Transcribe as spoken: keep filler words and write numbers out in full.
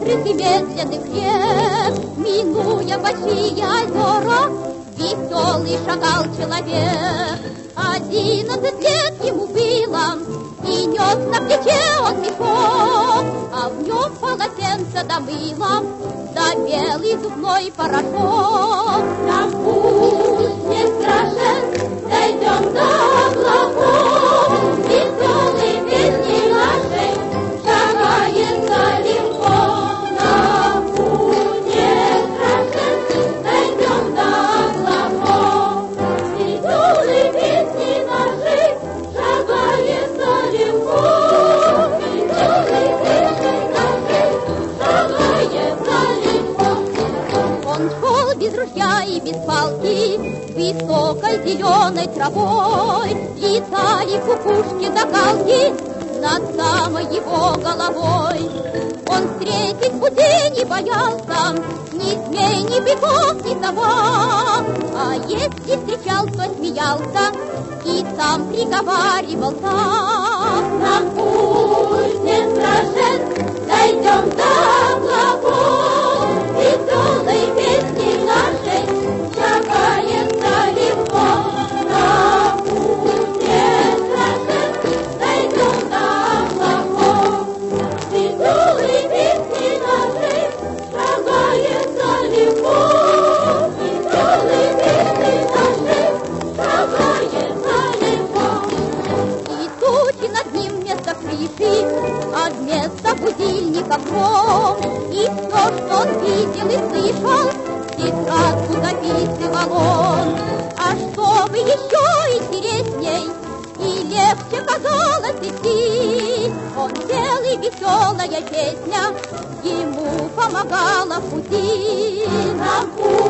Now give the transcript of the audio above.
быстрых и медленных рек, минуя большие озера, веселый шагал человек. Одиннадцать лет ему было, и нес на плече он мешок, а в нем полотенце да мыло, да белый зубной порошок. Нам путь не страшен, дойдем до облаков, веселые песни нашей шагается легко. Нам путь не страшен, дойдем до облаков, веселые песни нашей шагается легко. Веселые песни нашей шагается легко. Он шел без ружья и без палки, высокой зеленой травой, летали кукушки да галки над самой его головой. Он встретить пути не боялся, ни змей, ни быков, ни сова, а если встречал, то смеялся и сам приговаривал так. Нам путь не страшен, дойдем до облаков, веселой песни нашей шагается легко. Нам путь не страшен, дойдем до облаков, веселой песни нашей шагается легко. Веселой песни нашей шагается легко. И тучи над ним вместо крыши, а вместо будильника гром. И все, что он видел и слышал, тетрадку записывал он. А чтобы еще интересней и легче казалось идти, он пел, и веселая песня ему помогала в пути. На путь